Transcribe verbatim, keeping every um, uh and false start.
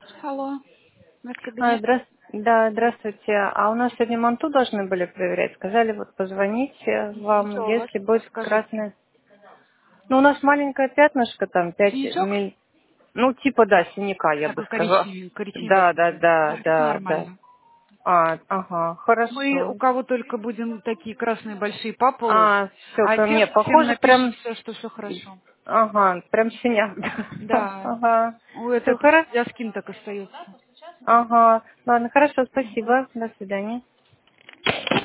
Алло, наш А, кабинет. здра- Да, здравствуйте. А у нас сегодня манту должны были проверять. Сказали, вот позвонить э, Мгм. вам, Что у вас? если будет Расскажите. красное. Ну, у нас маленькое пятнышко, там, пять Синячок? миль... Ну, типа, да, синяка, я бы Такой сказала. коричневый, коричневый Да, да, такой. да, Ну, это да, да. нормально. А, ага, Мы у хорошо. кого только будем такие красные большие по полу, А, все, а не, всех, всем похоже, напишем прям... все, что все хорошо. Ага, прям синяк. Да, Ага. у Все этот хорошо. для скин так остается. Ага. Ладно, хорошо, спасибо. До свидания.